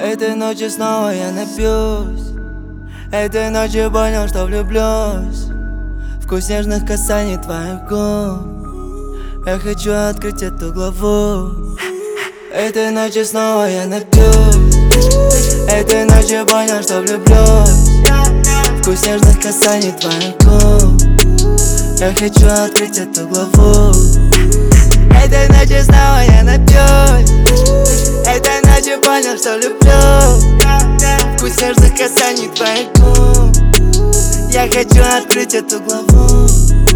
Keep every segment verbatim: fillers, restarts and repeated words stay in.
Этой ночью снова я напьюсь. Этой ночью понял, что влюблюсь. Вкус нежных касаний твоих губ. Я хочу открыть эту главу. Этой ночью снова я напьюсь. Этой ночью понял, что влюблюсь. Вкус нежных касаний твоих губ. Я хочу открыть эту главу. Этой ночью снова я напьюсь. Этой ночью понял, что люблю. Вкус нежных касаний твоих губ. Я хочу открыть эту главу.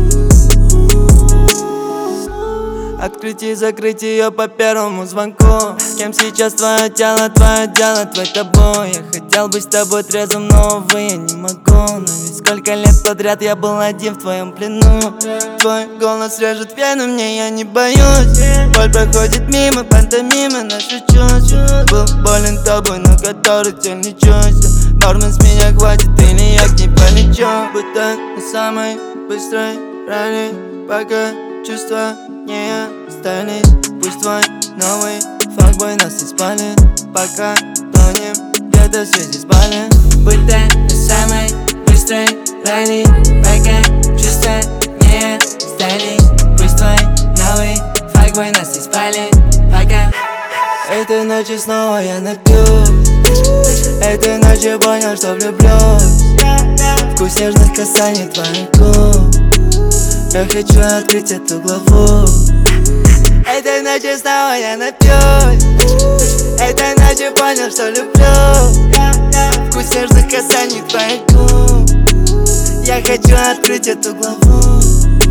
Открыть и закрыть ее по первому звонку. Кем сейчас твое тело, твое дело, твой табу. Я хотел быть с тобой трезвым, но, увы, я не могу. Но ведь сколько лет подряд я был один в твоем плену. Твой голос режет вены, мне я не боюсь. Боль проходит мимо, пантомимы наши чувства. Был болен тобой, но который тебя не чувствую. Бармен, с меня хватит, или я к ней полечу. Будто на самой быстрой ралли, пока чувства не остались. Пусть твой новый факбой нас и спалит, пока тонем где-то в свете спален. Будто на самой быстрой ралли, пока чувства не остались. Пусть твой новый факбой нас и спалит, пока. Этой ночью снова я напьюсь. Этой ночью понял, что влюблюсь. Вкус нежных касаний твоих губ. Я хочу открыть эту главу. Этой ночью снова я напьюсь. Этой ночью понял, что люблю. Вкус нежных касаний твоих губ. Я хочу открыть эту главу.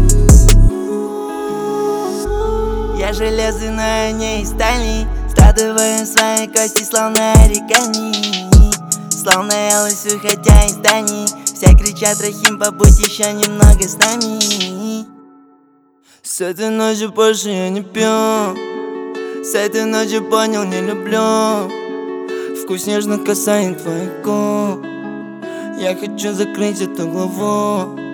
Я железный, но я не из стали. Складываю свои кости, словно оригами. Словно я лысый, хотя из зданий. Все кричат: Рахим, побудь еще немного с нами. С этой ночи больше я не пью. С этой ночи понял, не люблю. Вкус нежных касаний твоих губ. Я хочу закрыть эту главу.